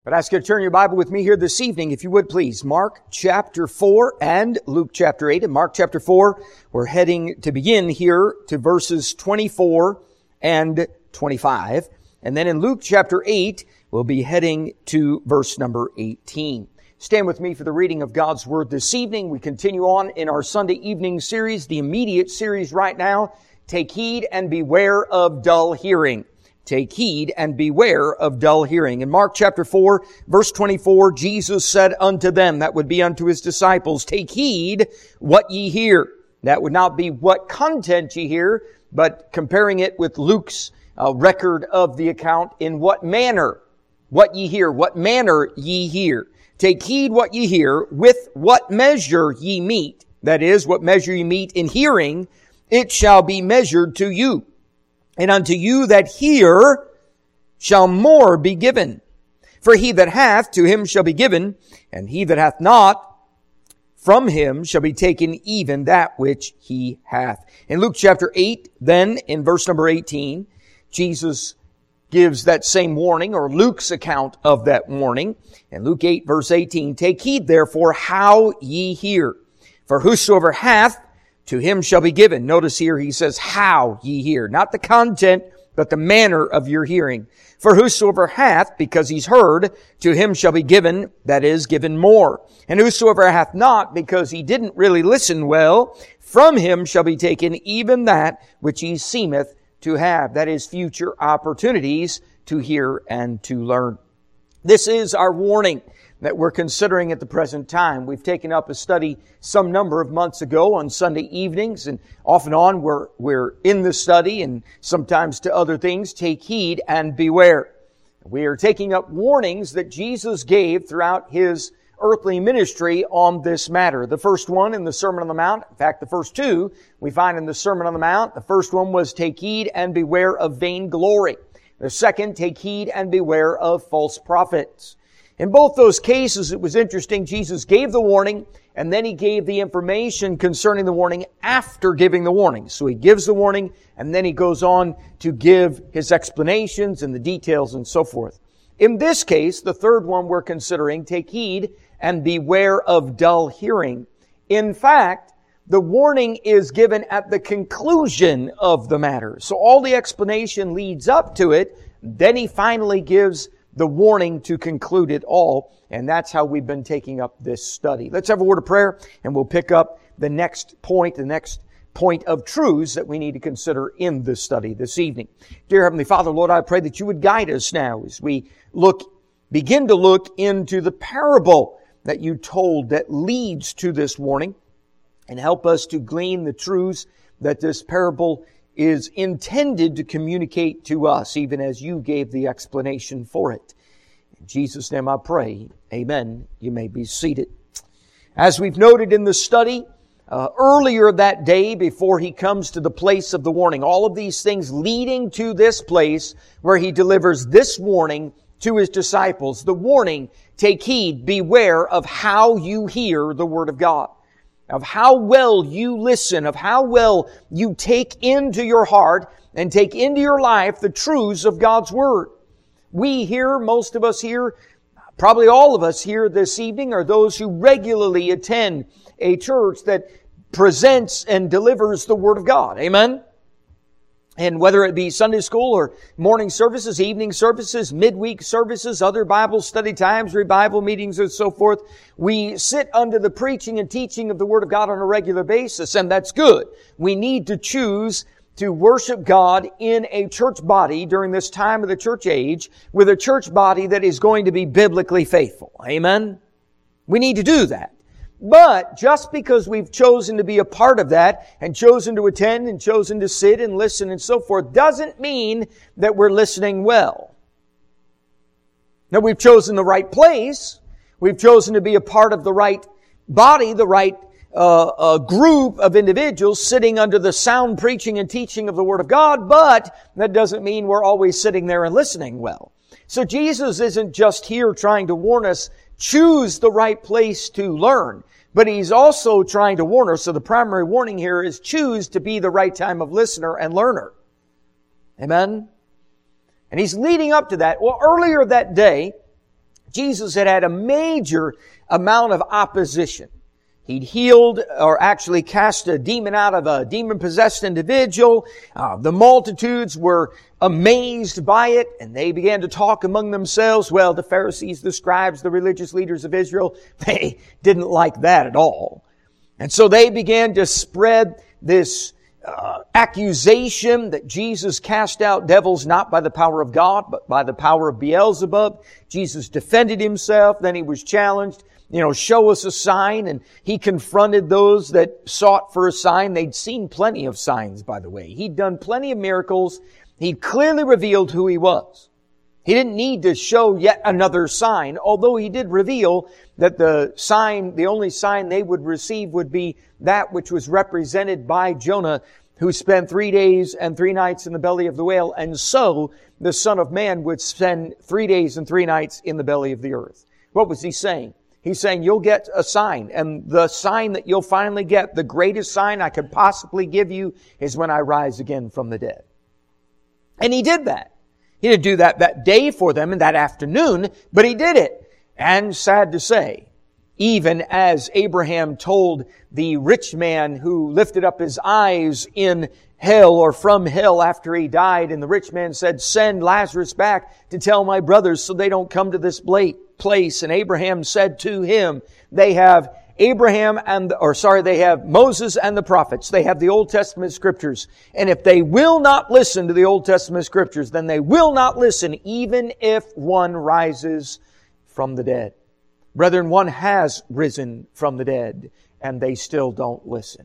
But I ask you to turn your Bible with me here this evening, if you would please. Mark chapter 4 and Luke chapter 8. In Mark chapter 4, we're heading to begin here to verses 24 and 25. And then in Luke chapter 8, we'll be heading to verse number 18. Stand with me for the reading of God's Word this evening. We continue on in our Sunday evening series, the immediate series right now, Take Heed and Beware of Dull Hearing. Take heed and beware of dull hearing. In Mark chapter 4, verse 24, Jesus said unto them, that would be unto His disciples, Take heed what ye hear. That would not be what content ye hear, but comparing it with Luke's record of the account, in what manner what ye hear, what manner ye hear. Take heed what ye hear, with what measure ye meet. That is, what measure ye meet in hearing, it shall be measured to you. And unto you that hear shall more be given. For he that hath, to him shall be given, and he that hath not, from him shall be taken even that which he hath. In Luke chapter 8, then, in verse number 18, Jesus gives that same warning, or Luke's account of that warning. In Luke 8, verse 18, Take heed therefore how ye hear. For whosoever hath, to him shall be given. Notice here he says, how ye hear. Not the content, but the manner of your hearing. For whosoever hath, because he's heard, to him shall be given, that is, given more. And whosoever hath not, because he didn't really listen well, from him shall be taken even that which he seemeth to have. That is, future opportunities to hear and to learn. This is our warning that we're considering at the present time. We've taken up a study some number of months ago on Sunday evenings, and off and on we're in the study, and sometimes to other things. Take heed and beware. We are taking up warnings that Jesus gave throughout His earthly ministry on this matter. The first one in the Sermon on the Mount, in fact, the first two we find in the Sermon on the Mount. The first one was, Take heed and beware of vainglory. The second, Take heed and beware of false prophets. In both those cases, it was interesting. Jesus gave the warning, and then He gave the information concerning the warning after giving the warning. So He gives the warning, and then He goes on to give His explanations and the details and so forth. In this case, the third one we're considering, Take heed and beware of dull hearing. In fact, the warning is given at the conclusion of the matter. So all the explanation leads up to it. Then He finally gives the warning to conclude it all. And that's how we've been taking up this study. Let's have a word of prayer, and we'll pick up the next point of truths that we need to consider in this study this evening. Dear Heavenly Father, Lord, I pray that You would guide us now as we begin to look into the parable that You told that leads to this warning, and help us to glean the truths that this parable is intended to communicate to us, even as You gave the explanation for it. In Jesus' name I pray. Amen. You may be seated. As we've noted in the study, earlier that day before He comes to the place of the warning, all of these things leading to this place where He delivers this warning to His disciples. The warning, take heed, beware of how you hear the Word of God, of how well you listen, of how well you take into your heart and take into your life the truths of God's Word. We here, most of us here, probably all of us here this evening, are those who regularly attend a church that presents and delivers the Word of God. Amen? And whether it be Sunday school or morning services, evening services, midweek services, other Bible study times, revival meetings, and so forth, we sit under the preaching and teaching of the Word of God on a regular basis, and that's good. We need to choose to worship God in a church body during this time of the church age, with a church body that is going to be biblically faithful. Amen? We need to do that. But just because we've chosen to be a part of that, and chosen to attend, and chosen to sit and listen and so forth, doesn't mean that we're listening well. Now, we've chosen the right place. We've chosen to be a part of the right body, the right group of individuals sitting under the sound preaching and teaching of the Word of God, but that doesn't mean we're always sitting there and listening well. So Jesus isn't just here trying to warn us, choose the right place to learn, but He's also trying to warn us. So the primary warning here is choose to be the right time of listener and learner. Amen? And He's leading up to that. Well, earlier that day, Jesus had had a major amount of opposition. He'd healed, or actually cast a demon out of a demon-possessed individual. The multitudes were amazed by it, and they began to talk among themselves. Well, the Pharisees, the scribes, the religious leaders of Israel, they didn't like that at all. And so they began to spread this accusation that Jesus cast out devils not by the power of God, but by the power of Beelzebub. Jesus defended himself, then he was challenged. Show us a sign. And he confronted those that sought for a sign. They'd seen plenty of signs, by the way. He'd done plenty of miracles. He'd clearly revealed who he was. He didn't need to show yet another sign, although he did reveal that the only sign they would receive would be that which was represented by Jonah, who spent 3 days and 3 nights in the belly of the whale. And so the Son of Man would spend 3 days and 3 nights in the belly of the earth. What was he saying? He's saying, you'll get a sign, and the sign that you'll finally get, the greatest sign I could possibly give you, is when I rise again from the dead. And he did that. He didn't do that day for them and that afternoon, but he did it. And sad to say, even as Abraham told the rich man who lifted up his eyes in hell or from hell after he died, and the rich man said, send Lazarus back to tell my brothers so they don't come to this place. And Abraham said to him, they have Moses and the prophets. They have the Old Testament scriptures. And if they will not listen to the Old Testament scriptures, then they will not listen even if one rises from the dead. Brethren, one has risen from the dead, and they still don't listen.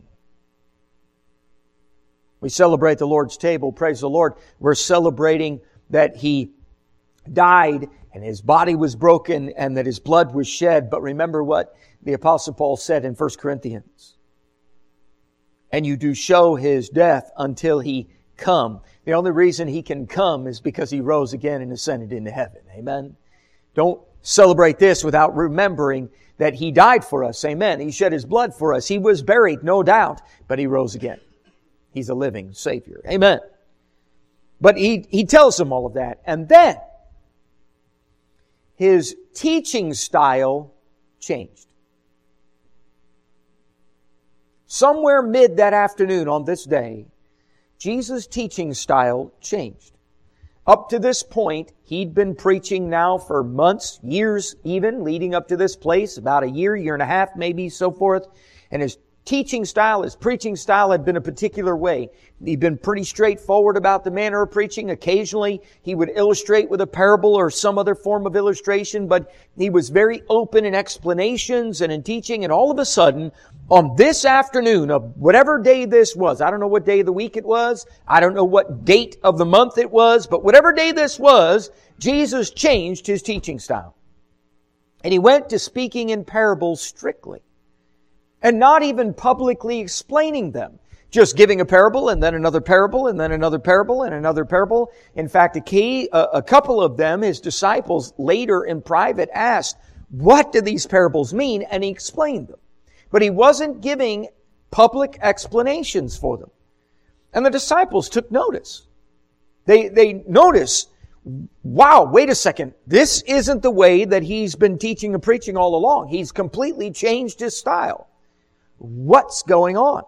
We celebrate the Lord's table. Praise the Lord. We're celebrating that He died and His body was broken and that His blood was shed. But remember what the Apostle Paul said in 1 Corinthians. And you do show His death until He come. The only reason He can come is because He rose again and ascended into heaven. Amen. Don't celebrate this without remembering that He died for us. Amen. He shed His blood for us. He was buried, no doubt, but He rose again. He's a living Savior. Amen. But he tells them all of that. And then His teaching style changed. Somewhere mid that afternoon on this day, Jesus' teaching style changed. Up to this point, He'd been preaching now for months, years even, leading up to this place, about a year and a half, maybe, so forth. And His teaching style, His preaching style had been a particular way. He'd been pretty straightforward about the manner of preaching. Occasionally, He would illustrate with a parable or some other form of illustration, but He was very open in explanations and in teaching. And all of a sudden, on this afternoon of whatever day this was, I don't know what day of the week it was, I don't know what date of the month it was, but whatever day this was, Jesus changed His teaching style. And He went to speaking in parables strictly. And not even publicly explaining them. Just giving a parable and then another parable and then another parable and another parable. In fact, a couple of them, His disciples, later in private asked, what do these parables mean? And He explained them. But He wasn't giving public explanations for them. And the disciples took notice. They noticed, wow, wait a second. This isn't the way that He's been teaching and preaching all along. He's completely changed His style. What's going on?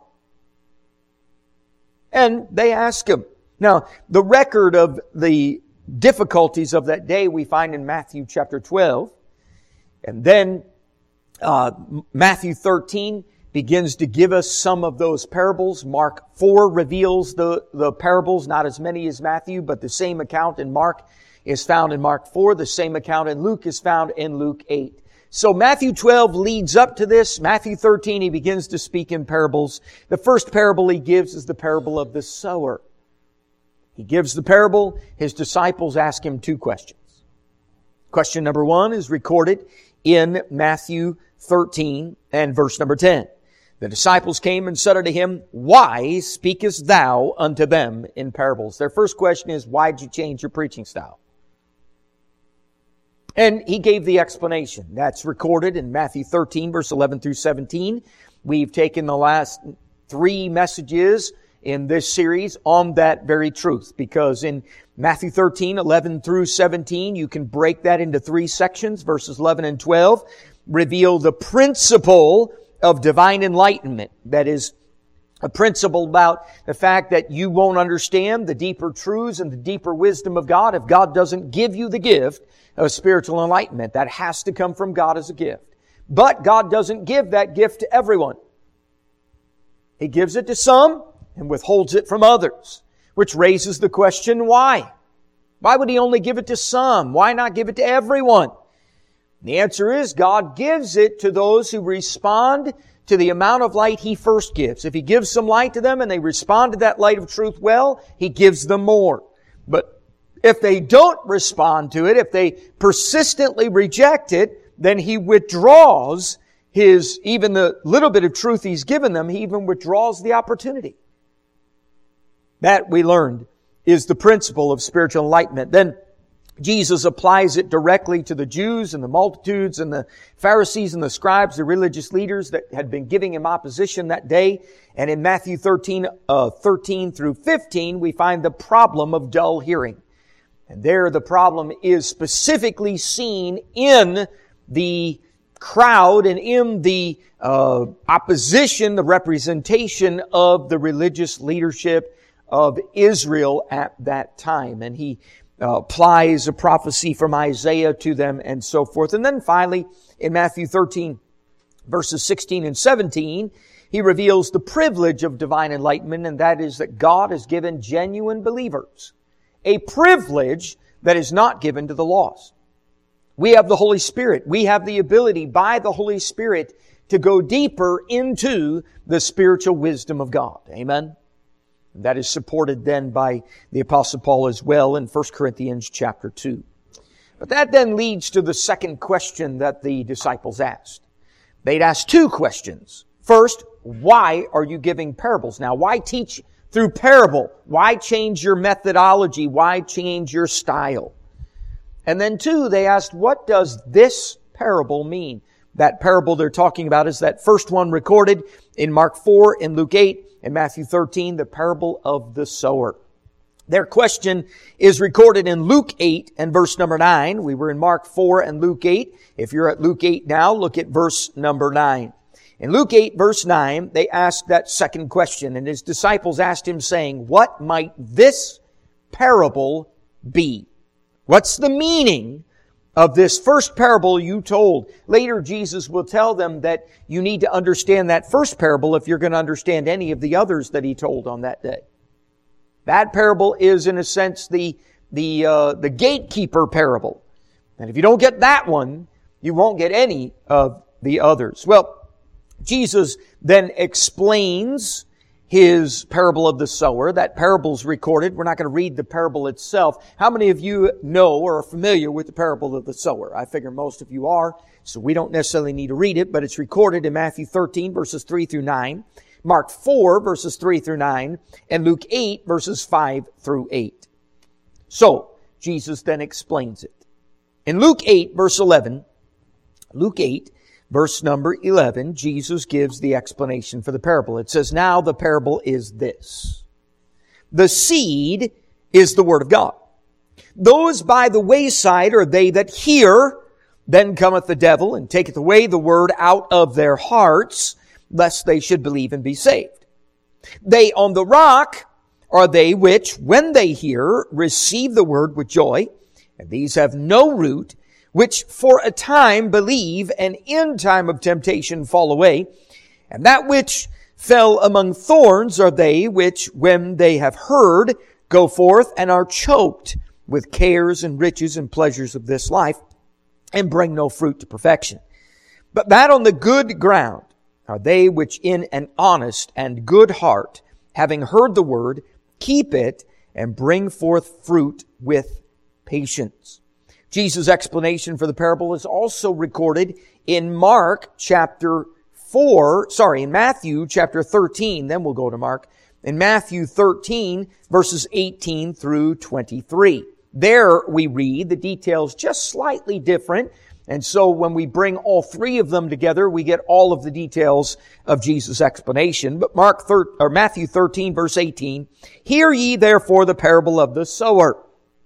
And they ask Him. Now, the record of the difficulties of that day we find in Matthew chapter 12. And then Matthew 13 begins to give us some of those parables. Mark 4 reveals the parables, not as many as Matthew, but the same account in Mark is found in Mark 4. The same account in Luke is found in Luke 8. So Matthew 12 leads up to this. Matthew 13, He begins to speak in parables. The first parable He gives is the parable of the sower. He gives the parable. His disciples ask Him 2 questions. Question number 1 is recorded in Matthew 13 and verse number 10. The disciples came and said unto Him, why speakest thou unto them in parables? Their first question is, why did you change your preaching style? And He gave the explanation. That's recorded in Matthew 13, verse 11 through 17. We've taken the last 3 messages in this series on that very truth. Because in Matthew 13, 11 through 17, you can break that into 3 sections. Verses 11 and 12 reveal the principle of divine enlightenment. That is, a principle about the fact that you won't understand the deeper truths and the deeper wisdom of God if God doesn't give you the gift of spiritual enlightenment. That has to come from God as a gift. But God doesn't give that gift to everyone. He gives it to some and withholds it from others, which raises the question, why? Why would He only give it to some? Why not give it to everyone? The answer is God gives it to those who respond to the amount of light He first gives. If He gives some light to them and they respond to that light of truth well, He gives them more. But if they don't respond to it, if they persistently reject it, then He withdraws even the little bit of truth He's given them, He even withdraws the opportunity. That, we learned, is the principle of spiritual enlightenment. Then Jesus applies it directly to the Jews and the multitudes and the Pharisees and the scribes, the religious leaders that had been giving Him opposition that day. And in Matthew 13 through 15, we find the problem of dull hearing. And there the problem is specifically seen in the crowd and in the opposition, the representation of the religious leadership of Israel at that time. And He applies a prophecy from Isaiah to them and so forth. And then finally, in Matthew 13, verses 16 and 17, He reveals the privilege of divine enlightenment, and that is that God has given genuine believers a privilege that is not given to the lost. We have the Holy Spirit. We have the ability by the Holy Spirit to go deeper into the spiritual wisdom of God. Amen? That is supported then by the Apostle Paul as well in 1 Corinthians chapter 2. But that then leads to the second question that the disciples asked. They'd asked 2 questions. First, why are you giving parables? Now, why teach through parable? Why change your methodology? Why change your style? And then 2, they asked, what does this parable mean? That parable they're talking about is that first one recorded in Mark 4, in Luke 8, in Matthew 13, the parable of the sower. Their question is recorded in Luke 8 and verse number 9. We were in Mark 4 and Luke 8. If you're at Luke 8 now, look at verse number 9. In Luke 8 verse 9, they asked that second question, and His disciples asked Him saying, what might this parable be? What's the meaning of this first parable you told? Later, Jesus will tell them that you need to understand that first parable if you're going to understand any of the others that He told on that day. That parable is, in a sense, the gatekeeper parable. And if you don't get that one, you won't get any of the others. Well, Jesus then explains His parable of the sower. That parable's recorded. We're not going to read the parable itself. How many of you know or are familiar with the parable of the sower? I figure most of you are, so we don't necessarily need to read it, but it's recorded in Matthew 13, verses 3 through 9, Mark 4, verses 3 through 9, and Luke 8, verses 5 through 8. So, Jesus then explains it. In Luke 8, verse 11, Luke 8, verse number 11, Jesus gives the explanation for the parable. It says, now the parable is this. The seed is the word of God. Those by the wayside are they that hear, then cometh the devil and taketh away the word out of their hearts, lest they should believe and be saved. They on the rock are they which, when they hear, receive the word with joy, and these have no root, which for a time believe, and in time of temptation fall away. And that which fell among thorns are they which, when they have heard, go forth and are choked with cares and riches and pleasures of this life, and bring no fruit to perfection. But that on the good ground are they which in an honest and good heart, having heard the word, keep it, and bring forth fruit with patience. Jesus' explanation for the parable is also recorded in Matthew chapter 13, then we'll go to Mark. In Matthew 13, verses 18 through 23. There we read the details just slightly different. And so when we bring all 3 of them together, we get all of the details of Jesus' explanation. But Matthew 13, verse 18, hear ye therefore the parable of the sower.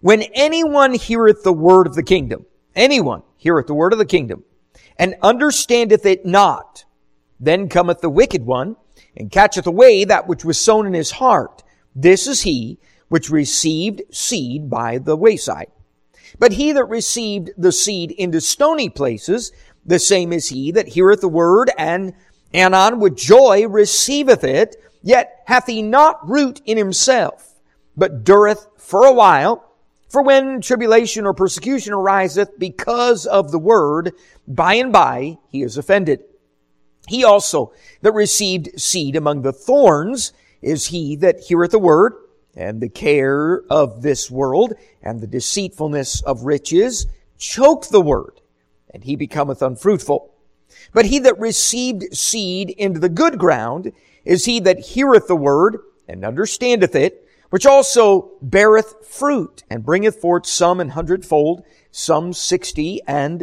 When anyone heareth the word of the kingdom, anyone heareth the word of the kingdom, and understandeth it not, then cometh the wicked one, and catcheth away that which was sown in his heart. This is he which received seed by the wayside. But he that received the seed into stony places, the same is he that heareth the word, and anon with joy receiveth it, yet hath he not root in himself, but dureth for a while. For when tribulation or persecution ariseth because of the word, by and by he is offended. He also that received seed among the thorns is he that heareth the word, and the care of this world, and the deceitfulness of riches, choke the word, and he becometh unfruitful. But he that received seed into the good ground is he that heareth the word, and understandeth it, which also beareth fruit, and bringeth forth some 100-fold, some 60,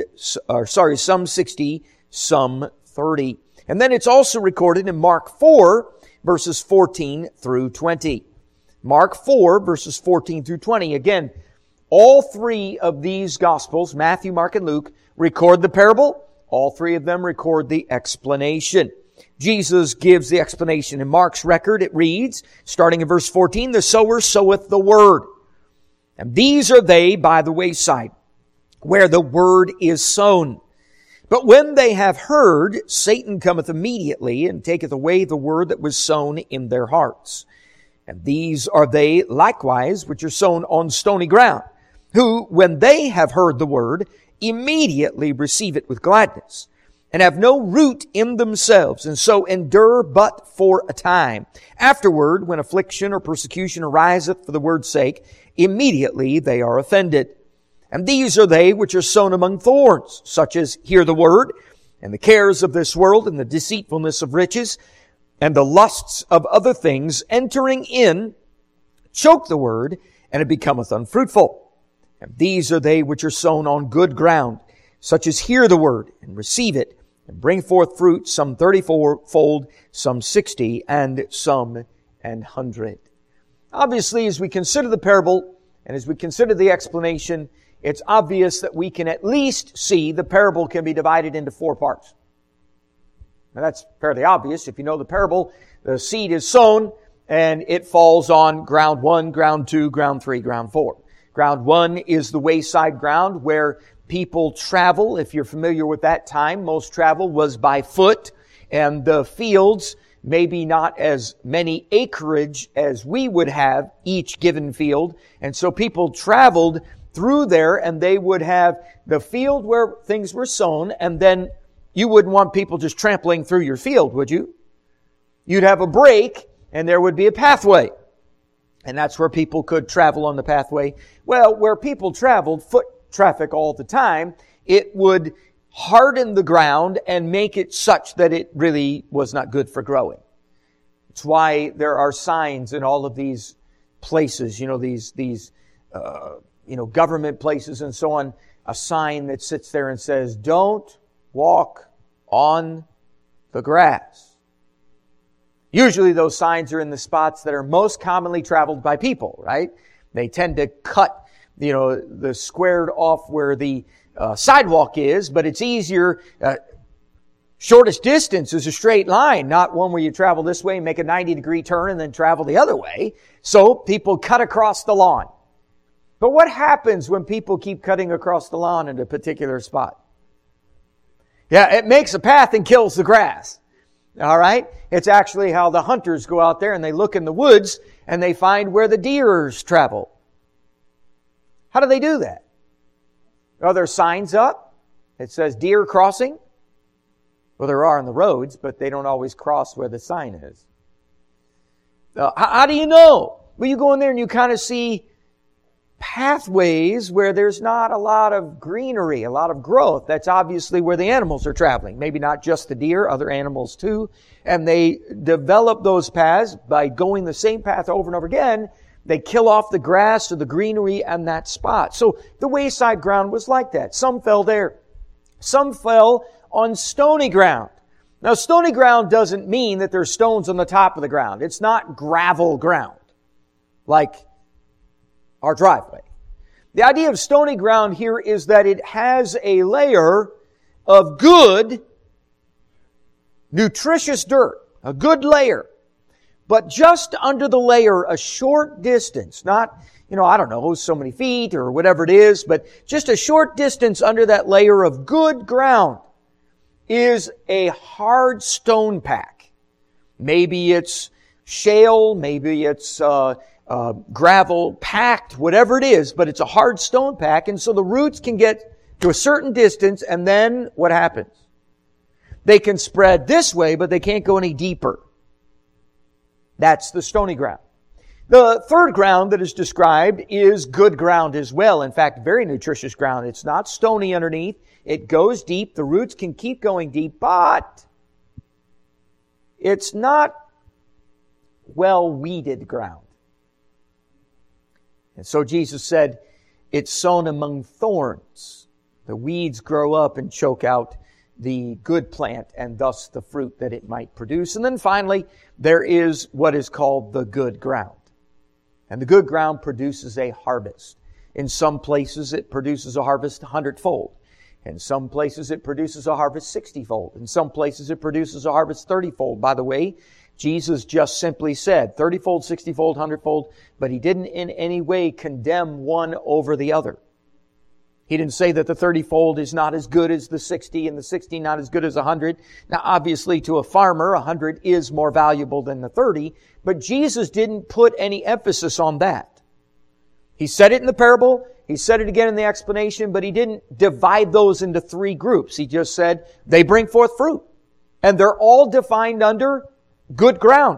some 60, some 30. And then it's also recorded in Mark 4, verses 14 through 20. Mark 4, verses 14 through 20. Again, all three of these Gospels, Matthew, Mark, and Luke, record the parable. All three of them record the explanation. Jesus gives the explanation. In Mark's record, it reads, starting in verse 14, the sower soweth the word. And these are they by the wayside, where the word is sown. But when they have heard, Satan cometh immediately, and taketh away the word that was sown in their hearts. And these are they likewise which are sown on stony ground, who, when they have heard the word, immediately receive it with gladness, and have no root in themselves, and so endure but for a time. Afterward, when affliction or persecution ariseth for the word's sake, immediately they are offended. And these are they which are sown among thorns, such as hear the word, and the cares of this world, and the deceitfulness of riches, and the lusts of other things entering in, choke the word, and it becometh unfruitful. And these are they which are sown on good ground, such as hear the word, and receive it, and bring forth fruit, some 34-fold, some 60, and some 100. Obviously, as we consider the parable, and as we consider the explanation, it's obvious that we can at least see the parable can be divided into 4 parts. Now that's fairly obvious. If you know the parable, the seed is sown and it falls on ground 1, ground 2, ground 3, ground 4. Ground 1 is the wayside ground where people travel. If you're familiar with that time, most travel was by foot, and the fields maybe not as many acreage as we would have each given field. And so people traveled through there, and they would have the field where things were sown, and then you wouldn't want people just trampling through your field, would you? You'd have a break, and there would be a pathway. And that's where people could travel on the pathway. Well, where people traveled, foot traffic all the time, it would harden the ground and make it such that it really was not good for growing. It's why there are signs in all of these places, these government places and so on, a sign that sits there and says, "Don't walk on the grass." Usually those signs are in the spots that are most commonly traveled by people, right? They tend to cut, the squared off where the sidewalk is, but it's easier. Shortest distance is a straight line, not one where you travel this way, make a 90-degree turn, and then travel the other way. So people cut across the lawn. But what happens when people keep cutting across the lawn in a particular spot? Yeah, it makes a path and kills the grass. All right? It's actually how the hunters go out there and they look in the woods and they find where the deers travel. How do they do that? Are there signs up? It says deer crossing. Well, there are on the roads, but they don't always cross where the sign is. How do you know? Well, you go in there and you kind of see pathways where there's not a lot of greenery, a lot of growth. That's obviously where the animals are traveling. Maybe not just the deer, other animals too. And they develop those paths by going the same path over and over again. They kill off the grass or the greenery in that spot. So the wayside ground was like that. Some fell there. Some fell on stony ground. Now, stony ground doesn't mean that there's stones on the top of the ground. It's not gravel ground like our driveway. The idea of stony ground here is that it has a layer of good, nutritious dirt, a good layer. But just under the layer, a short distance, not, I don't know, so many feet or whatever it is, but just a short distance under that layer of good ground is a hard stone pack. Maybe it's shale, maybe it's gravel packed, whatever it is, but it's a hard stone pack, and so the roots can get to a certain distance, and then what happens? They can spread this way, but they can't go any deeper. That's the stony ground. The third ground that is described is good ground as well. In fact, very nutritious ground. It's not stony underneath. It goes deep. The roots can keep going deep, but it's not well-weeded ground. And so Jesus said, it's sown among thorns. The weeds grow up and choke out the good plant and thus the fruit that it might produce. And then finally, there is what is called the good ground. And the good ground produces a harvest. In some places it produces a harvest 100-fold. In some places it produces a harvest 60-fold. In some places it produces a harvest 30-fold. By the way, Jesus just simply said 30-fold, 60-fold, 100-fold, but He didn't in any way condemn one over the other. He didn't say that the 30-fold is not as good as the 60 and the 60 not as good as 100. Now, obviously, to a farmer, 100 is more valuable than the 30, but Jesus didn't put any emphasis on that. He said it in the parable, He said it again in the explanation, but He didn't divide those into three groups. He just said they bring forth fruit, and they're all defined under good ground.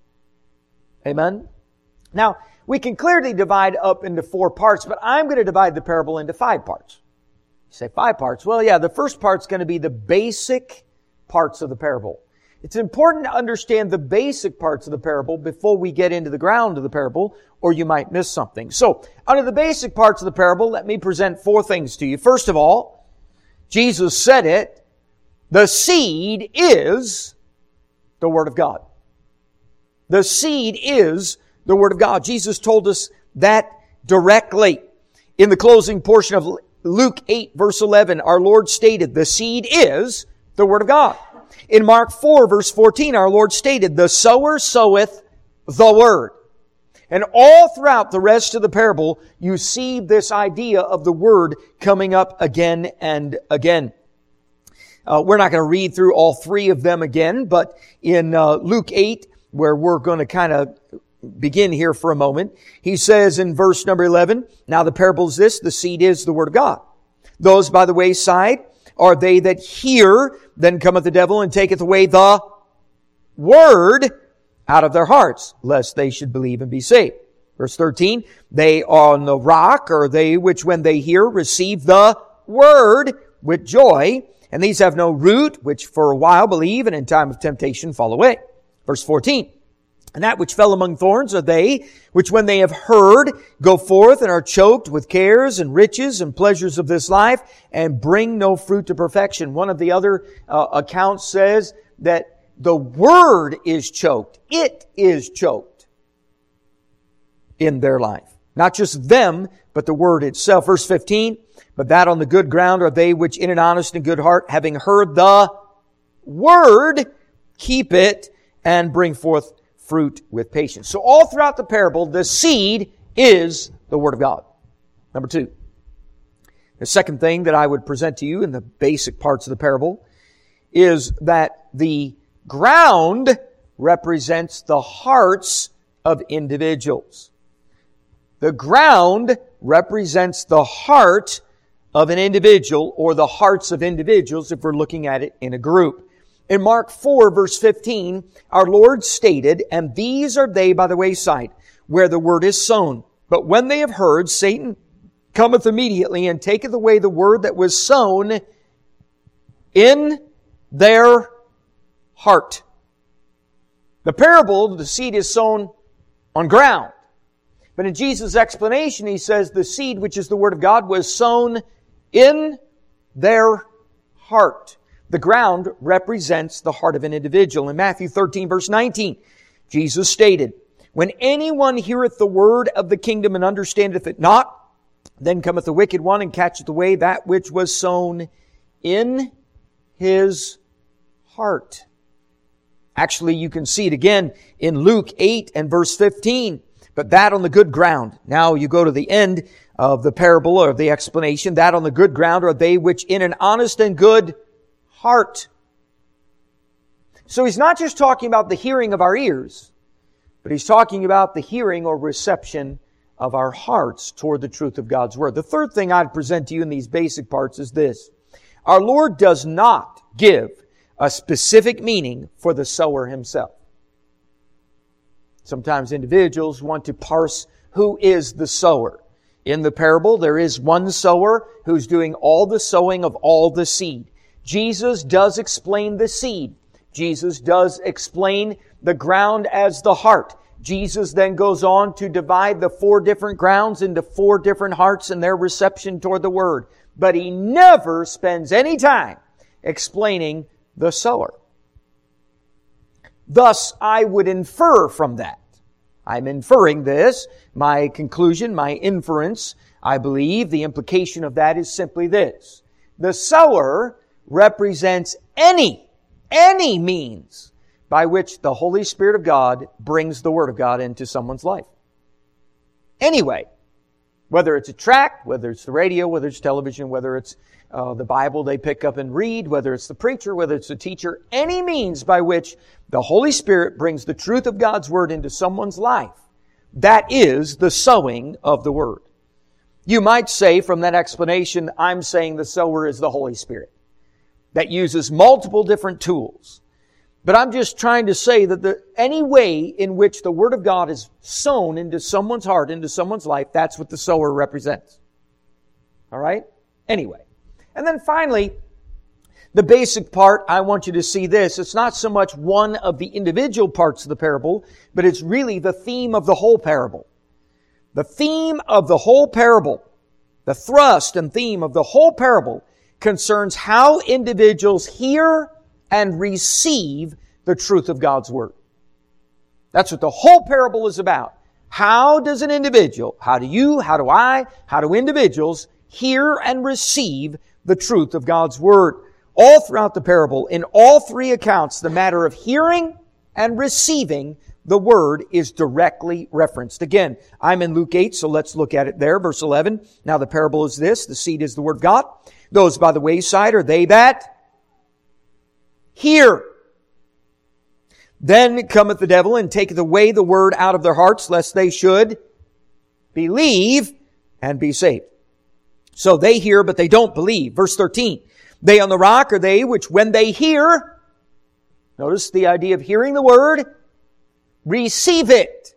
Amen? Now, we can clearly divide up into 4 parts, but I'm going to divide the parable into 5 parts. You say 5 parts? Well, yeah, the first part's going to be the basic parts of the parable. It's important to understand the basic parts of the parable before we get into the ground of the parable, or you might miss something. So, under the basic parts of the parable, let me present 4 things to you. First of all, Jesus said it, the seed is the Word of God. The seed is the Word of God. Jesus told us that directly. In the closing portion of Luke 8, verse 11, our Lord stated, the seed is the Word of God. In Mark 4, verse 14, our Lord stated, the sower soweth the Word. And all throughout the rest of the parable, you see this idea of the Word coming up again and again. We're not going to read through all 3 of them again, but in Luke 8, where we're going to kind of begin here for a moment, He says in verse number 11, now the parable is this, the seed is the Word of God. Those by the wayside are they that hear, then cometh the devil and taketh away the Word out of their hearts, lest they should believe and be saved. Verse 13, they on the rock are they which when they hear receive the Word with joy, and these have no root, which for a while believe, and in time of temptation fall away. Verse 14, and that which fell among thorns are they, which when they have heard, go forth and are choked with cares and riches and pleasures of this life, and bring no fruit to perfection. One of the other accounts says that the Word is choked. It is choked in their life. Not just them, but the Word itself. Verse 15, but that on the good ground are they which in an honest and good heart, having heard the Word, keep it and bring forth fruit with patience. So all throughout the parable, the seed is the Word of God. Number 2. The second thing that I would present to you in the basic parts of the parable is that the ground represents the hearts of individuals. The ground represents the heart of an individual, or the hearts of individuals if we're looking at it in a group. In Mark 4, verse 15, our Lord stated, and these are they by the wayside, where the word is sown. But when they have heard, Satan cometh immediately and taketh away the word that was sown in their heart. The parable, the seed is sown on ground. But in Jesus' explanation, He says the seed, which is the Word of God, was sown in their heart. The ground represents the heart of an individual. In Matthew 13, verse 19, Jesus stated, when anyone heareth the word of the kingdom and understandeth it not, Then cometh the wicked one and catcheth away that which was sown in his heart. Actually, you can see it again in Luke 8 and verse 15. But that on the good ground. Now you go to the end of the parable or the explanation. That on the good ground are they which in an honest and good heart. So he's not just talking about the hearing of our ears, but he's talking about the hearing or reception of our hearts toward the truth of God's Word. The third thing I'd present to you in these basic parts is this. Our Lord does not give a specific meaning for the sower himself. Sometimes individuals want to parse who is the sower. In the parable, there is one sower who's doing all the sowing of all the seed. Jesus does explain the seed. Jesus does explain the ground as the heart. Jesus then goes on to divide the 4 different grounds into 4 different hearts and their reception toward the Word. But He never spends any time explaining the sower. Thus, I would infer from that. I'm inferring this. My conclusion, my inference, I believe the implication of that is simply this. The sower represents any means by which the Holy Spirit of God brings the Word of God into someone's life. Anyway, whether it's a tract, whether it's the radio, whether it's television, whether it's the Bible they pick up and read, whether it's the preacher, whether it's the teacher, any means by which the Holy Spirit brings the truth of God's Word into someone's life, that is the sowing of the Word. You might say from that explanation, I'm saying the sower is the Holy Spirit that uses multiple different tools. But I'm just trying to say that any way in which the Word of God is sown into someone's heart, into someone's life, that's what the sower represents. All right? Anyway. And then finally, the basic part, I want you to see this. It's not so much one of the individual parts of the parable, but it's really the theme of the whole parable. The theme of the whole parable, the thrust and theme of the whole parable concerns how individuals hear and receive the truth of God's Word. That's what the whole parable is about. How does an individual, how do individuals hear and receive the truth of God's Word? All throughout the parable, in all 3 accounts, the matter of hearing and receiving the Word is directly referenced. Again, I'm in Luke 8, so let's look at it there. Verse 11. Now the parable is this. The seed is the Word of God. Those by the wayside are they that hear. Then cometh the devil and taketh away the Word out of their hearts, lest they should believe and be saved. So they hear, but they don't believe. Verse 13. They on the rock are they which when they hear, notice the idea of hearing the Word, receive it.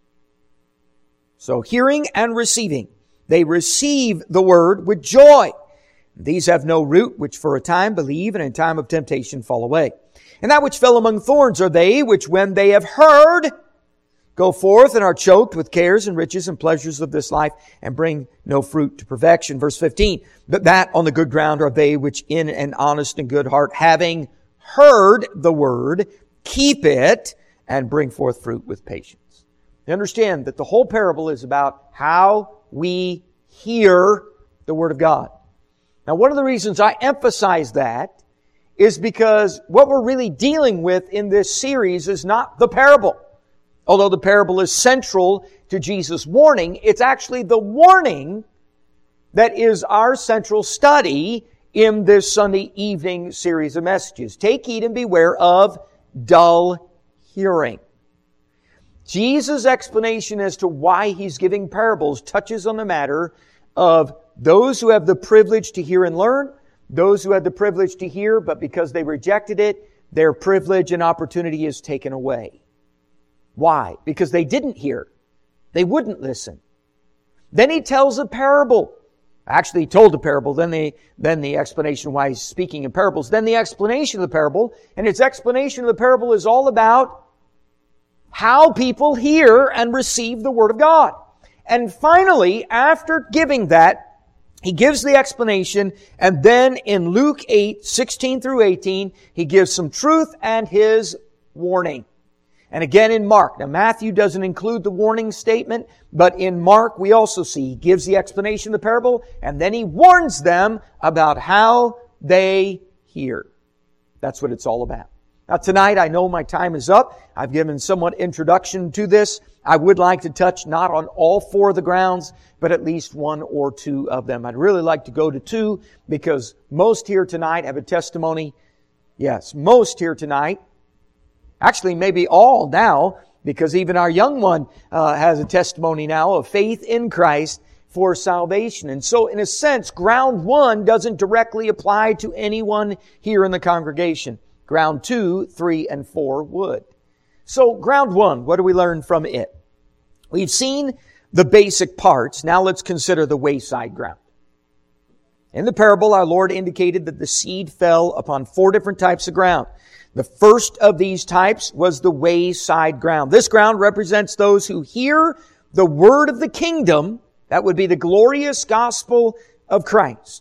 So hearing and receiving. They receive the Word with joy. These have no root, which for a time believe, and in time of temptation fall away. And that which fell among thorns are they which when they have heard, go forth and are choked with cares and riches and pleasures of this life, and bring no fruit to perfection. Verse 15. But that on the good ground are they which in an honest and good heart, having heard the Word, keep it, and bring forth fruit with patience. You understand that the whole parable is about how we hear the Word of God. Now, one of the reasons I emphasize that is because what we're really dealing with in this series is not the parable. Although the parable is central to Jesus' warning, it's actually the warning that is our central study in this Sunday evening series of messages. Take heed and beware of dull hearing. Jesus' explanation as to why He's giving parables touches on the matter of those who have the privilege to hear and learn, those who had the privilege to hear, but because they rejected it, their privilege and opportunity is taken away. Why? Because they didn't hear. They wouldn't listen. Then He tells a parable. Actually, He told a parable, then the explanation why He's speaking in parables, then the explanation of the parable, and its explanation of the parable is all about how people hear and receive the Word of God. And finally, after giving that, He gives the explanation, and then in Luke 8, 16 through 18, He gives some truth and His warning. And again in Mark. Now Matthew doesn't include the warning statement, but in Mark we also see he gives the explanation of the parable, and then he warns them about how they hear. That's what it's all about. Now tonight, I know my time is up. I've given somewhat introduction to this. I would like to touch not on all four of the grounds, but at least one or two of them. I'd really like to go to two, because most here tonight have a testimony. Yes, most here tonight. Actually, maybe all now, because even our young one has a testimony now of faith in Christ for salvation. And so, in a sense, ground one doesn't directly apply to anyone here in the congregation. Ground 2, 3, and 4 would. So, ground 1, what do we learn from it? We've seen the basic parts. Now let's consider the wayside ground. In the parable, our Lord indicated that the seed fell upon 4 different types of ground. The first of these types was the wayside ground. This ground represents those who hear the word of the kingdom. That would be the glorious gospel of Christ,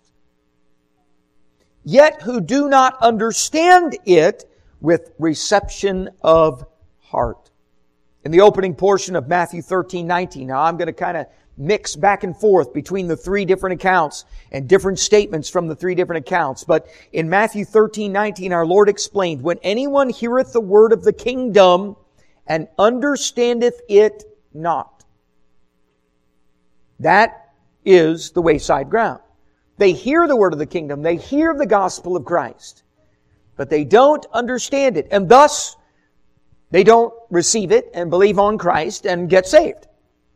yet who do not understand it with reception of heart. In the opening portion of Matthew 13:19, now I'm going to kind of mix back and forth between the 3 different accounts and different statements from the 3 different accounts. But in Matthew 13:19, our Lord explained, when anyone heareth the word of the kingdom and understandeth it not. That is the wayside ground. They hear the word of the kingdom. They hear the gospel of Christ. But they don't understand it. And thus, they don't receive it and believe on Christ and get saved.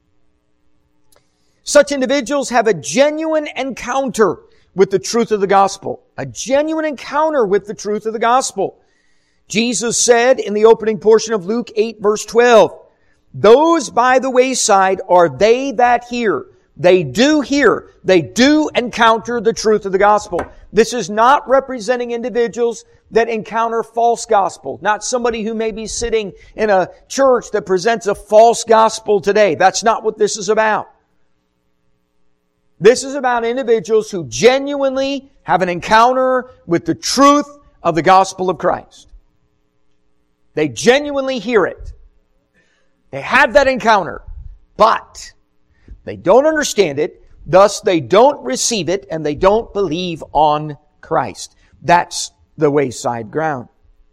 Such individuals have a genuine encounter with the truth of the gospel. A genuine encounter with the truth of the gospel. Jesus said in the opening portion of Luke 8, verse 12, those by the wayside are they that hear. They do hear. They do encounter the truth of the gospel. This is not representing individuals that encounter false gospel. Not somebody who may be sitting in a church that presents a false gospel today. That's not what this is about. This is about individuals who genuinely have an encounter with the truth of the gospel of Christ. They genuinely hear it. They have that encounter, but they don't understand it, thus they don't receive it, and they don't believe on Christ. That's the wayside ground.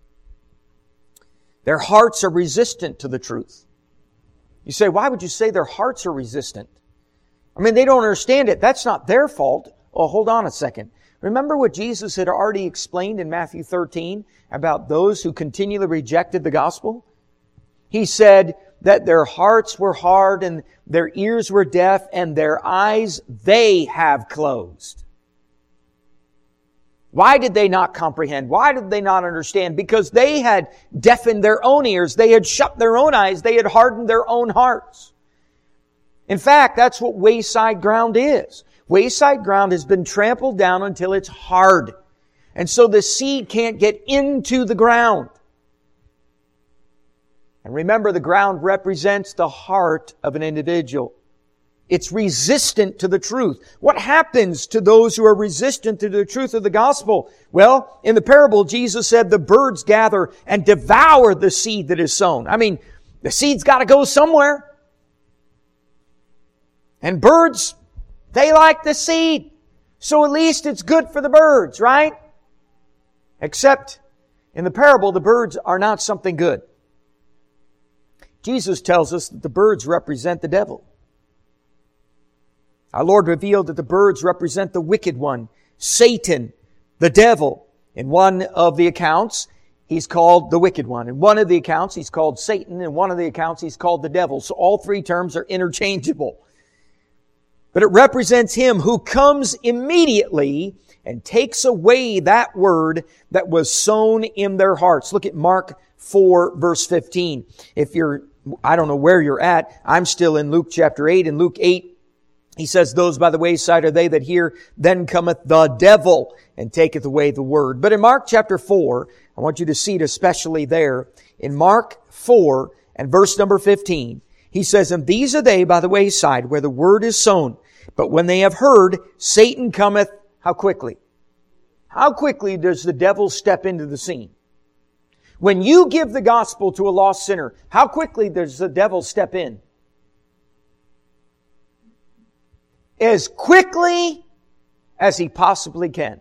Their hearts are resistant to the truth. You say, why would you say their hearts are resistant? I mean, they don't understand it. That's not their fault. Oh, hold on a second. Remember what Jesus had already explained in Matthew 13 about those who continually rejected the gospel? He said that their hearts were hard and their ears were deaf and their eyes they have closed. Why did they not comprehend? Why did they not understand? Because they had deafened their own ears. They had shut their own eyes. They had hardened their own hearts. In fact, that's what wayside ground is. Wayside ground has been trampled down until it's hard. And so the seed can't get into the ground. And remember, the ground represents the heart of an individual. It's resistant to the truth. What happens to those who are resistant to the truth of the gospel? Well, in the parable, Jesus said the birds gather and devour the seed that is sown. I mean, the seed's got to go somewhere. And birds, they like the seed. So at least it's good for the birds, right? Except in the parable, the birds are not something good. Jesus tells us that the birds represent the devil. Our Lord revealed that the birds represent the wicked one, Satan, the devil. In one of the accounts, he's called the wicked one. In one of the accounts, he's called Satan. In one of the accounts, he's called the devil. So all 3 terms are interchangeable. But it represents him who comes immediately and takes away that word that was sown in their hearts. Look at Mark 4, verse 15. I don't know where you're at. I'm still in Luke chapter 8. In Luke 8, he says, those by the wayside are they that hear, then cometh the devil and taketh away the word. But in Mark chapter 4, I want you to see it especially there. In Mark 4 and verse number 15, he says, and these are they by the wayside where the word is sown. But when they have heard, Satan cometh, how quickly? How quickly does the devil step into the scene? When you give the gospel to a lost sinner, how quickly does the devil step in? As quickly as he possibly can.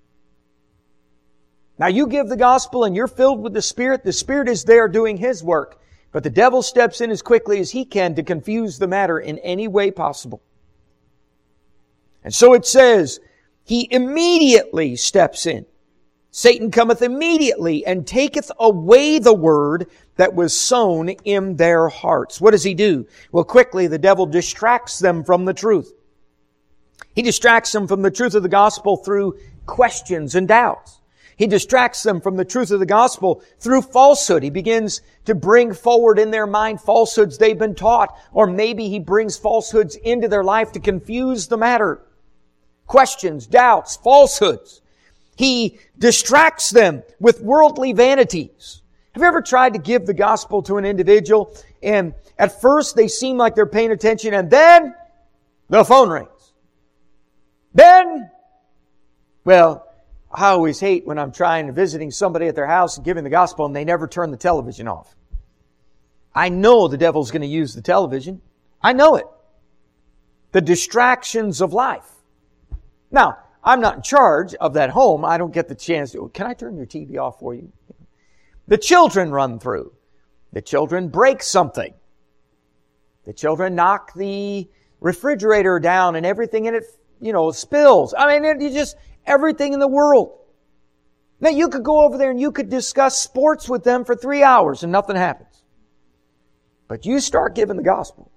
Now you give the gospel and you're filled with the Spirit is there doing His work. But the devil steps in as quickly as he can to confuse the matter in any way possible. And so it says, he immediately steps in. Satan cometh immediately and taketh away the word that was sown in their hearts. What does he do? Well, quickly the devil distracts them from the truth. He distracts them from the truth of the gospel through questions and doubts. He distracts them from the truth of the gospel through falsehood. He begins to bring forward in their mind falsehoods they've been taught, or maybe he brings falsehoods into their life to confuse the matter. Questions, doubts, falsehoods. He distracts them with worldly vanities. Have you ever tried to give the gospel to an individual and at first they seem like they're paying attention and then the phone rings? Then, well, I always hate when I'm visiting somebody at their house and giving the gospel and they never turn the television off. I know the devil's going to use the television. I know it. The distractions of life. Now, I'm not in charge of that home. I don't get the chance to, can I turn your TV off for you? The children run through. The children break something. The children knock the refrigerator down and everything in it, spills. I mean, you just, everything in the world. Now you could go over there and you could discuss sports with them for 3 hours and nothing happens. But you start giving the gospel.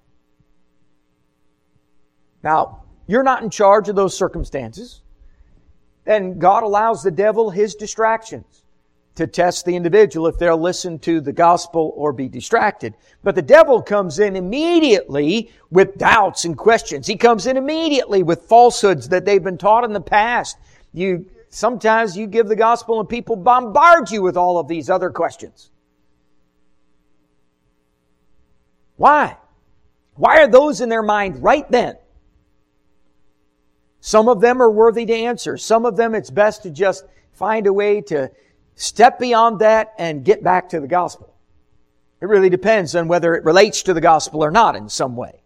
Now, you're not in charge of those circumstances. And God allows the devil his distractions to test the individual if they'll listen to the gospel or be distracted. But the devil comes in immediately with doubts and questions. He comes in immediately with falsehoods that they've been taught in the past. Sometimes you give the gospel and people bombard you with all of these other questions. Why? Why are those in their mind right then? Some of them are worthy to answer. Some of them it's best to just find a way to step beyond that and get back to the gospel. It really depends on whether it relates to the gospel or not in some way.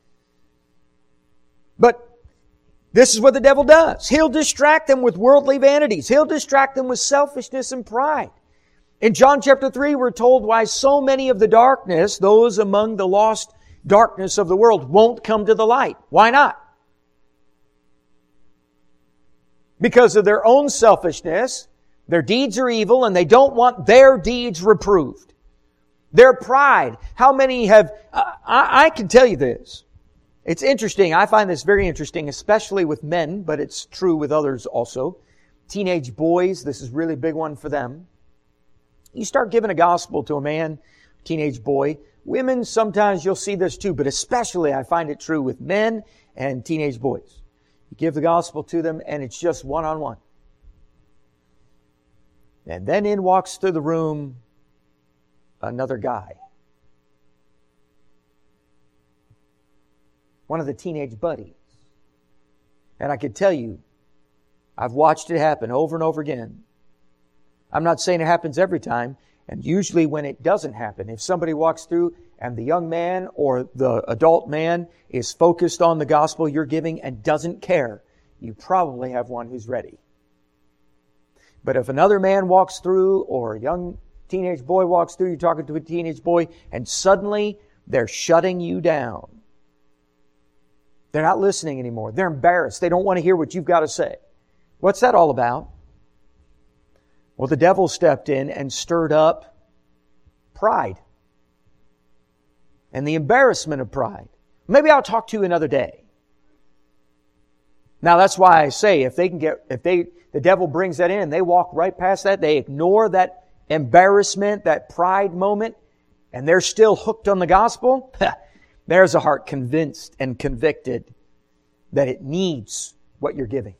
But this is what the devil does. He'll distract them with worldly vanities. He'll distract them with selfishness and pride. In John chapter 3, we're told why so many of the darkness, those among the lost darkness of the world, won't come to the light. Why not? Because of their own selfishness, their deeds are evil, and they don't want their deeds reproved. Their pride. How many have... I can tell you this. It's interesting. I find this very interesting, especially with men, but it's true with others also. Teenage boys, this is a really big one for them. You start giving a gospel to a man, teenage boy. Women, sometimes you'll see this too, but especially I find it true with men and teenage boys. You give the gospel to them and it's just one-on-one. And then in walks through the room another guy. One of the teenage buddies. And I could tell you, I've watched it happen over and over again. I'm not saying it happens every time. And usually when it doesn't happen, if somebody walks through and the young man or the adult man is focused on the gospel you're giving and doesn't care, you probably have one who's ready. But if another man walks through or a young teenage boy walks through, you're talking to a teenage boy, and suddenly they're shutting you down. They're not listening anymore. They're embarrassed. They don't want to hear what you've got to say. What's that all about? Well, the devil stepped in and stirred up pride. And the embarrassment of pride. Maybe I'll talk to you another day. Now that's why I say the devil brings that in and they walk right past that, they ignore that embarrassment, that pride moment, and they're still hooked on the gospel, there's a heart convinced and convicted that it needs what you're giving.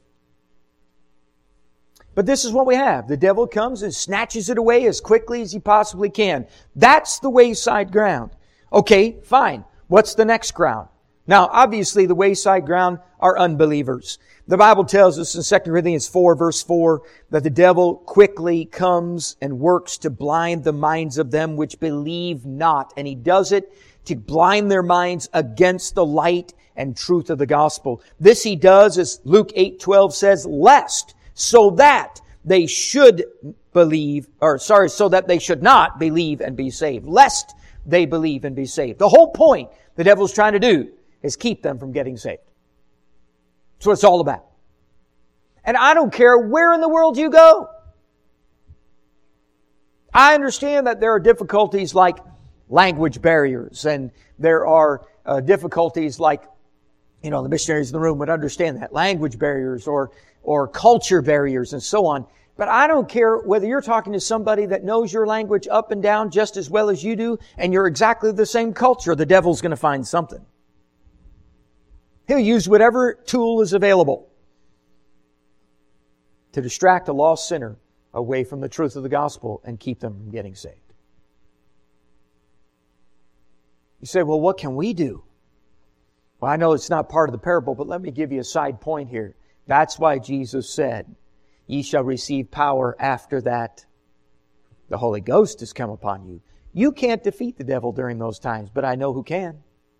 But this is what we have. The devil comes and snatches it away as quickly as he possibly can. That's the wayside ground. Okay, fine. What's the next ground? Now, obviously, the wayside ground are unbelievers. The Bible tells us in 2 Corinthians 4, verse 4, that the devil quickly comes and works to blind the minds of them which believe not. And he does it to blind their minds against the light and truth of the gospel. This he does, as Luke 8:12 says, so that they should not believe and be saved. Lest they believe and be saved. The whole point the devil's trying to do is keep them from getting saved. That's what it's all about. And I don't care where in the world you go. I understand that there are difficulties like language barriers, and there are difficulties like, the missionaries in the room would understand that. Language barriers or culture barriers and so on. But I don't care whether you're talking to somebody that knows your language up and down just as well as you do, and you're exactly the same culture. The devil's going to find something. He'll use whatever tool is available to distract a lost sinner away from the truth of the gospel and keep them from getting saved. You say, well, what can we do? Well, I know it's not part of the parable, but let me give you a side point here. That's why Jesus said, ye shall receive power after that the Holy Ghost has come upon you. You can't defeat the devil during those times, but I know who can.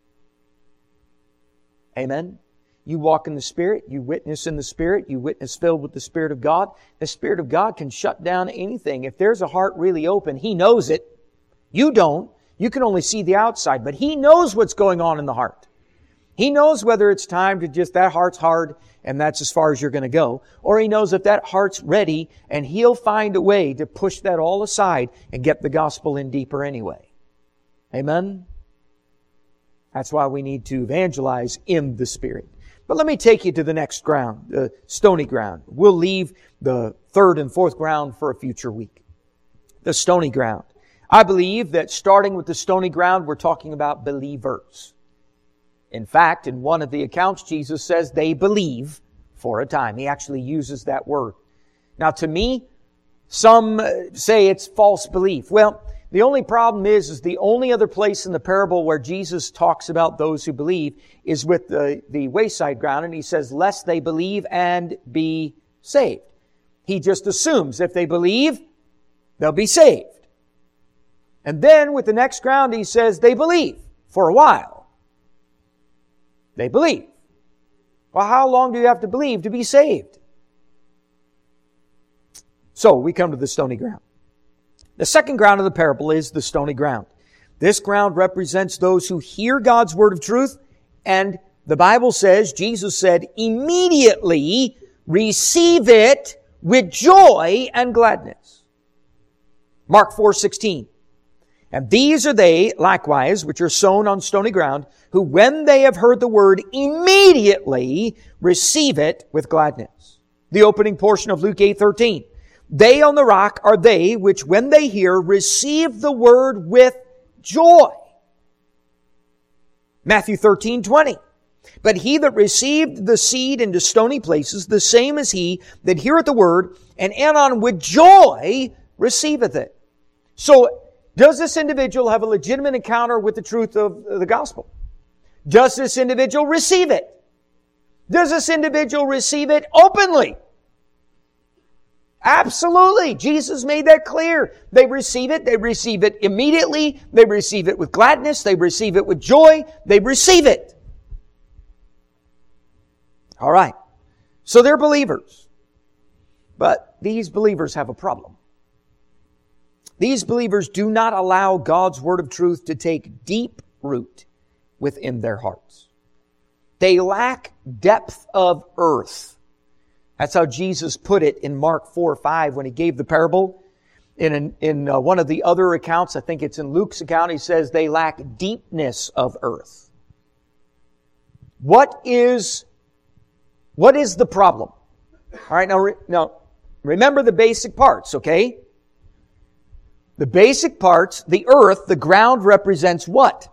Amen? You walk in the Spirit, you witness in the Spirit, you witness filled with the Spirit of God. The Spirit of God can shut down anything. If there's a heart really open, He knows it. You don't. You can only see the outside, but He knows what's going on in the heart. He knows whether it's time to that heart's hard and that's as far as you're going to go, or He knows if that heart's ready and He'll find a way to push that all aside and get the gospel in deeper anyway. Amen? That's why we need to evangelize in the Spirit. But let me take you to the next ground, the stony ground. We'll leave the third and fourth ground for a future week. The stony ground. I believe that starting with the stony ground, we're talking about believers. In fact, in one of the accounts, Jesus says they believe for a time. He actually uses that word. Now, to me, some say it's false belief. Well, the only problem is the only other place in the parable where Jesus talks about those who believe is with the wayside ground, and He says, lest they believe and be saved. He just assumes if they believe, they'll be saved. And then with the next ground, He says they believe for a while. They believe. Well, how long do you have to believe to be saved? So we come to the stony ground. The second ground of the parable is the stony ground. This ground represents those who hear God's word of truth, and the Bible says, Jesus said, immediately receive it with joy and gladness. Mark 4:16. And these are they, likewise, which are sown on stony ground, who when they have heard the word, immediately receive it with gladness. The opening portion of Luke 8:13. They on the rock are they which when they hear, receive the word with joy. Matthew 13:20. But he that received the seed into stony places, the same is he that heareth the word, and anon with joy receiveth it. So, does this individual have a legitimate encounter with the truth of the gospel? Does this individual receive it? Does this individual receive it openly? Absolutely. Jesus made that clear. They receive it. They receive it immediately. They receive it with gladness. They receive it with joy. They receive it. All right. So they're believers. But these believers have a problem. These believers do not allow God's word of truth to take deep root within their hearts. They lack depth of earth. That's how Jesus put it in Mark 4:5 when He gave the parable. In one of the other accounts, I think it's in Luke's account, He says they lack deepness of earth. What is the problem? All right, now remember the basic parts, okay? The basic parts, the earth, the ground represents what?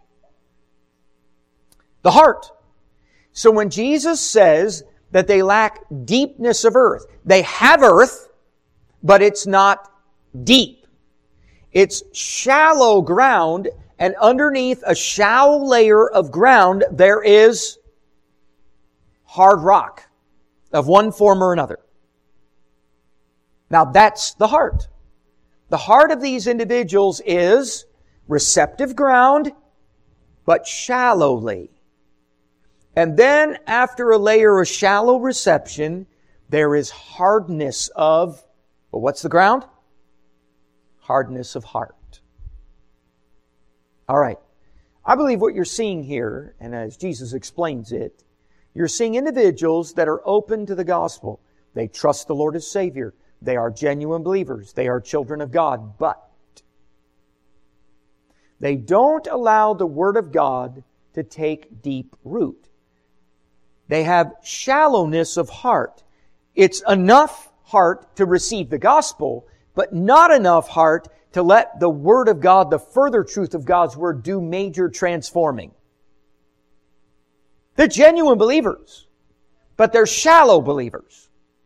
The heart. So when Jesus says that they lack deepness of earth, they have earth, but it's not deep. It's shallow ground, And underneath a shallow layer of ground, there is hard rock of one form or another. Now that's the heart. The heart of these individuals is receptive ground, but shallowly. And then after a layer of shallow reception, there is hardness of, well, what's the ground? Hardness of heart. All right. I believe what you're seeing here, and as Jesus explains it, you're seeing individuals that are open to the gospel. They trust the Lord as Savior. They are genuine believers. They are children of God. But they don't allow the Word of God to take deep root. They have shallowness of heart. It's enough heart to receive the gospel, but not enough heart to let the Word of God, the further truth of God's Word, do major transforming. They're genuine believers, but they're shallow believers.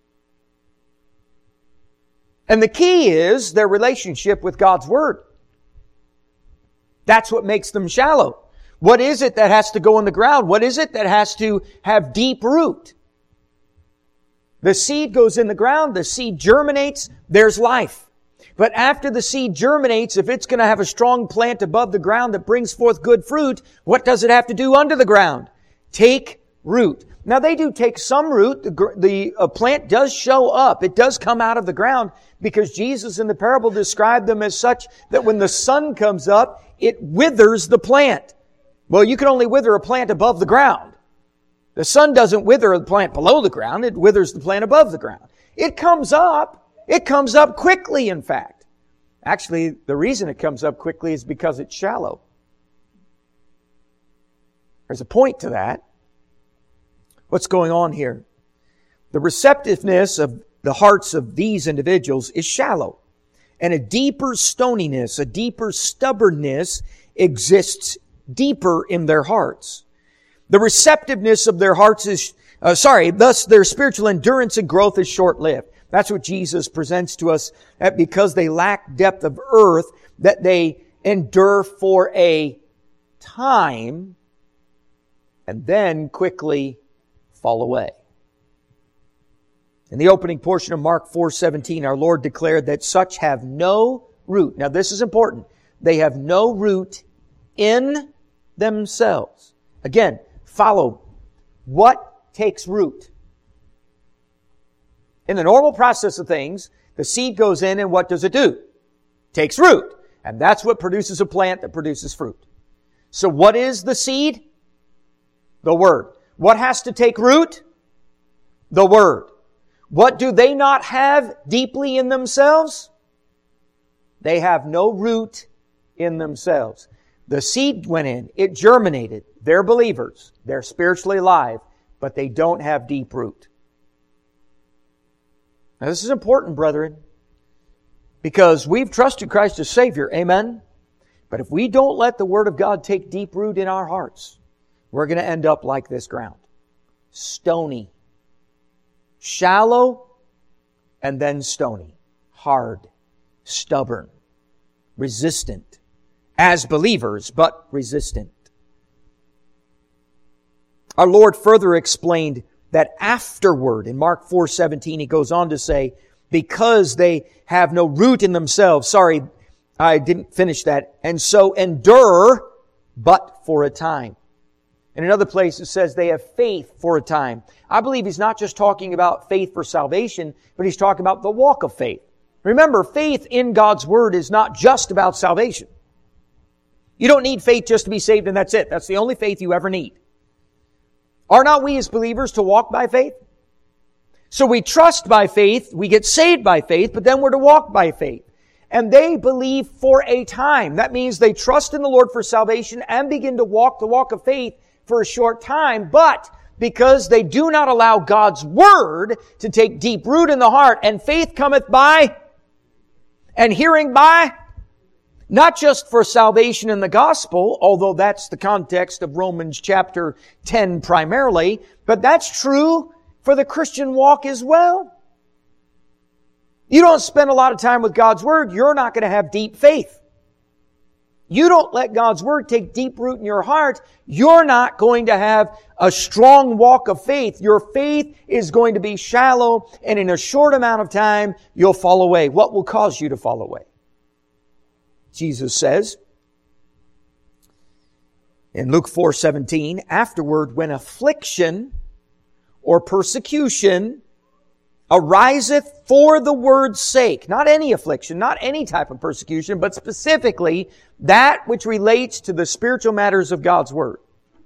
And the key is their relationship with God's Word. That's what makes them shallow. What is it that has to go in the ground? What is it that has to have deep root? The seed goes in the ground, the seed germinates, there's life. But after the seed germinates, if it's going to have a strong plant above the ground that brings forth good fruit, what does it have to do under the ground? Take root. Now they do take some root. The plant does show up. It does come out of the ground because Jesus in the parable described them as such that when the sun comes up, it withers the plant. Well, you can only wither a plant above the ground. The sun doesn't wither a plant below the ground. It withers the plant above the ground. It comes up. It comes up quickly, in fact. Actually, the reason it comes up quickly is because it's shallow. There's a point to that. What's going on here? The receptiveness of the hearts of these individuals is shallow. And a deeper stoniness, a deeper stubbornness exists deeper in their hearts. The receptiveness of their hearts is, thus their spiritual endurance and growth is short-lived. That's what Jesus presents to us, that because they lack depth of earth, that they endure for a time and then quickly fall away. In the opening portion of Mark 4:17, our Lord declared that such have no root. Now this is important. They have no root in themselves. Again, follow. What takes root? In the normal process of things, the seed goes in and what does it do? Takes root. And that's what produces a plant that produces fruit. So what is the seed? The Word. What has to take root? The Word. What do they not have deeply in themselves? They have no root in themselves. The seed went in. It germinated. They're believers. They're spiritually alive, but they don't have deep root. Now this is important, brethren, because we've trusted Christ as Savior. Amen? But if we don't let the Word of God take deep root in our hearts, we're going to end up like this ground. Stony. Shallow and then stony. Hard. Stubborn. Resistant. As believers, but resistant. Our Lord further explained that afterward, in Mark 4:17, He goes on to say, because they have no root in themselves. Sorry, I didn't finish that. And so endure, but for a time. In another place it says they have faith for a time. I believe He's not just talking about faith for salvation, but He's talking about the walk of faith. Remember, faith in God's Word is not just about salvation. You don't need faith just to be saved and that's it. That's the only faith you ever need. Are not we as believers to walk by faith? So we trust by faith, we get saved by faith, but then we're to walk by faith. And they believe for a time. That means they trust in the Lord for salvation and begin to walk the walk of faith for a short time, but because they do not allow God's Word to take deep root in the heart, and faith cometh by, and hearing by, not just for salvation in the gospel, although that's the context of Romans chapter 10 primarily, but that's true for the Christian walk as well. You don't spend a lot of time with God's Word, you're not going to have deep faith. You don't let God's Word take deep root in your heart, you're not going to have a strong walk of faith. Your faith is going to be shallow, and in a short amount of time, you'll fall away. What will cause you to fall away? Jesus says in Luke 4:17, afterward, when affliction or persecution ariseth for the word's sake. Not any affliction, not any type of persecution, but specifically that which relates to the spiritual matters of God's Word.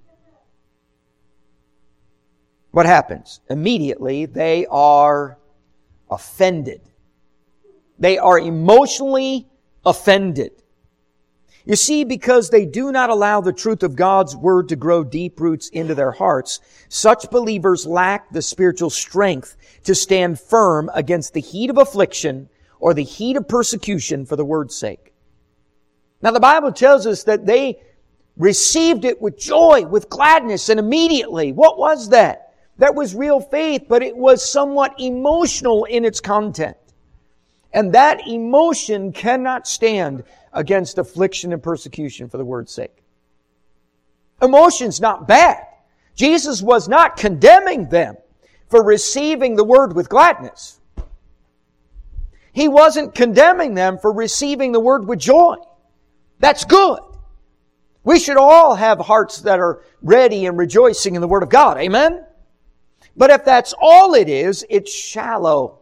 What happens? Immediately they are offended. They are emotionally offended. You see, because they do not allow the truth of God's Word to grow deep roots into their hearts, such believers lack the spiritual strength to stand firm against the heat of affliction or the heat of persecution for the Word's sake. Now the Bible tells us that they received it with joy, with gladness, and immediately. What was that? That was real faith, but it was somewhat emotional in its content. And that emotion cannot stand against affliction and persecution for the Word's sake. Emotion's not bad. Jesus was not condemning them for receiving the Word with gladness. He wasn't condemning them for receiving the Word with joy. That's good. We should all have hearts that are ready and rejoicing in the Word of God. Amen? But if that's all it is, it's shallow.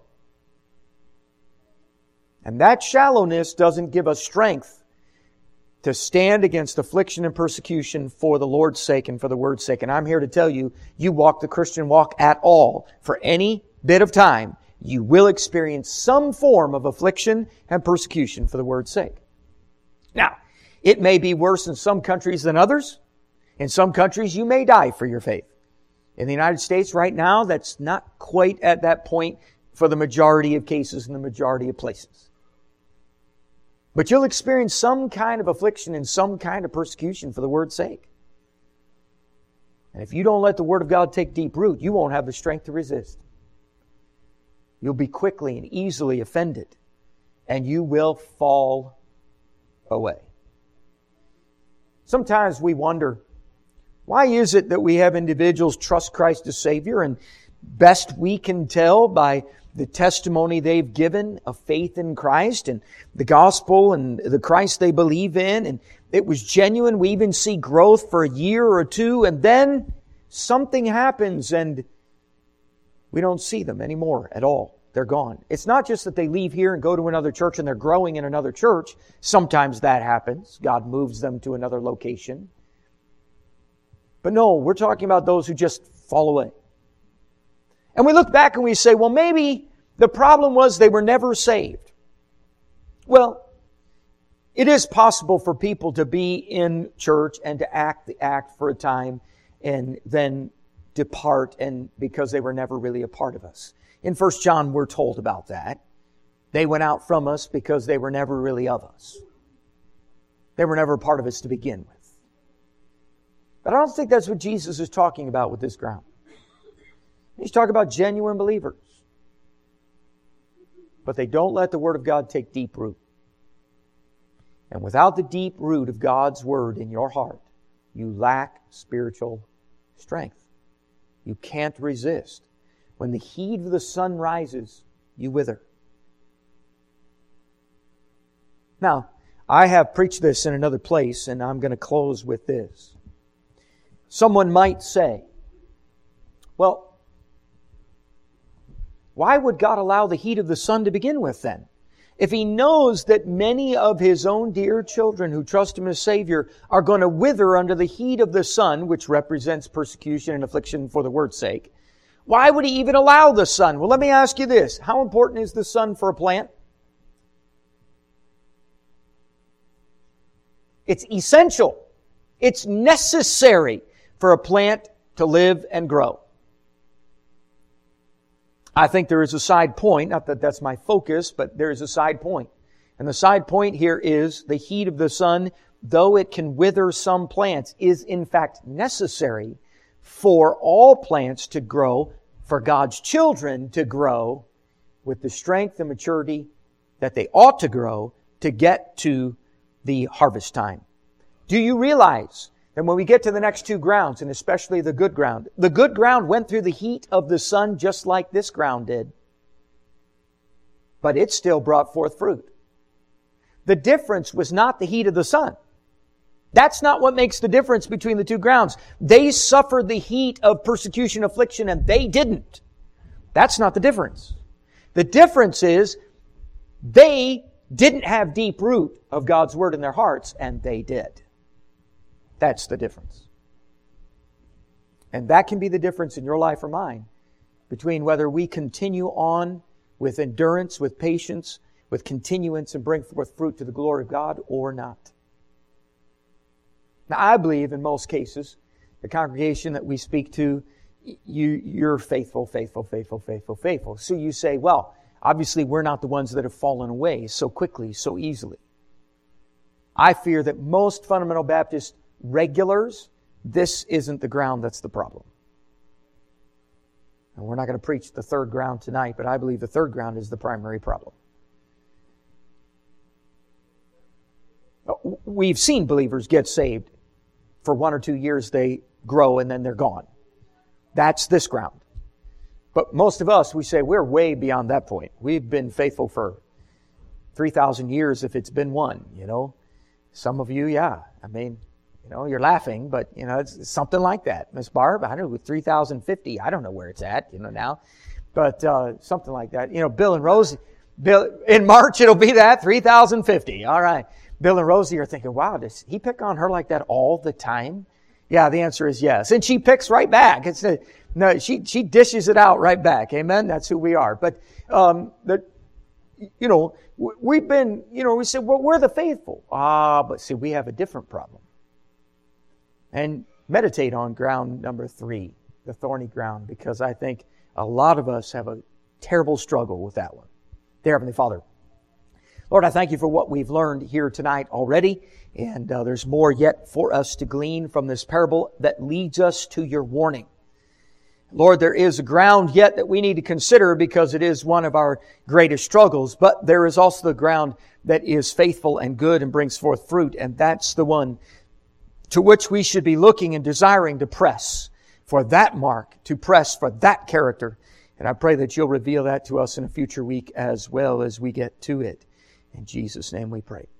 And that shallowness doesn't give us strength to stand against affliction and persecution for the Lord's sake and for the Word's sake. And I'm here to tell you, you walk the Christian walk at all, for any bit of time, you will experience some form of affliction and persecution for the Word's sake. Now, it may be worse in some countries than others. In some countries, you may die for your faith. In the United States right now, that's not quite at that point for the majority of cases in the majority of places. But you'll experience some kind of affliction and some kind of persecution for the Word's sake. And if you don't let the Word of God take deep root, you won't have the strength to resist. You'll be quickly and easily offended, and you will fall away. Sometimes we wonder, why is it that we have individuals trust Christ as Savior, and best we can tell by the testimony they've given of faith in Christ and the gospel and the Christ they believe in, and it was genuine. We even see growth for a year or two, and then something happens and we don't see them anymore at all. They're gone. It's not just that they leave here and go to another church and they're growing in another church. Sometimes that happens. God moves them to another location. But no, we're talking about those who just fall away. And we look back and we say, well, maybe the problem was they were never saved. Well, it is possible for people to be in church and to act the act for a time and then depart, and because they were never really a part of us. In 1 John, we're told about that. They went out from us because they were never really of us. They were never a part of us to begin with. But I don't think that's what Jesus is talking about with this ground. He's talking about genuine believers. But they don't let the Word of God take deep root. And without the deep root of God's Word in your heart, you lack spiritual strength. You can't resist. When the heat of the sun rises, you wither. Now, I have preached this in another place, and I'm going to close with this. Someone might say, well, why would God allow the heat of the sun to begin with then? If He knows that many of His own dear children who trust Him as Savior are going to wither under the heat of the sun, which represents persecution and affliction for the Word's sake, why would He even allow the sun? Well, let me ask you this. How important is the sun for a plant? It's essential. It's necessary for a plant to live and grow. I think there is a side point, not that that's my focus, but there is a side point. And the side point here is the heat of the sun, though it can wither some plants, is in fact necessary for all plants to grow, for God's children to grow with the strength and maturity that they ought to grow to get to the harvest time. Do you realize that when we get to the next two grounds, and especially the good ground went through the heat of the sun just like this ground did. But it still brought forth fruit. The difference was not the heat of the sun. That's not what makes the difference between the two grounds. They suffered the heat of persecution, affliction, and they didn't. That's not the difference. The difference is they didn't have deep root of God's Word in their hearts, and they did. That's the difference. And that can be the difference in your life or mine between whether we continue on with endurance, with patience, with continuance, and bring forth fruit to the glory of God or not. Now, I believe in most cases, the congregation that we speak to, you're faithful. So you say, well, obviously we're not the ones that have fallen away so quickly, so easily. I fear that most fundamental Baptist regulars, this isn't the ground that's the problem. And we're not going to preach the third ground tonight, but I believe the third ground is the primary problem. We've seen believers get saved. For 1 or 2 years they grow and then they're gone. That's this ground. But most of us, we say we're way beyond that point. We've been faithful for 3,000 years if it's been one, Some of you, yeah. I mean, you're laughing, but, it's something like that. Miss Barb, I don't know, with 3,050, I don't know where it's at, now. But something like that. Bill and Rosie, in March it'll be that, 3,050. All right. Bill and Rosie are thinking, wow, does he pick on her like that all the time? Yeah, the answer is yes. And she picks right back. She dishes it out right back. Amen? That's who we are. But, we've been, we said, well, we're the faithful. But see, we have a different problem. And meditate on ground number 3, the thorny ground, because I think a lot of us have a terrible struggle with that one. Dear Heavenly Father, Lord, I thank You for what we've learned here tonight already, and there's more yet for us to glean from this parable that leads us to Your warning. Lord, there is a ground yet that we need to consider because it is one of our greatest struggles, but there is also the ground that is faithful and good and brings forth fruit, and that's the one to which we should be looking and desiring to press for that mark, to press for that character. And I pray that You'll reveal that to us in a future week as well as we get to it. In Jesus' name we pray.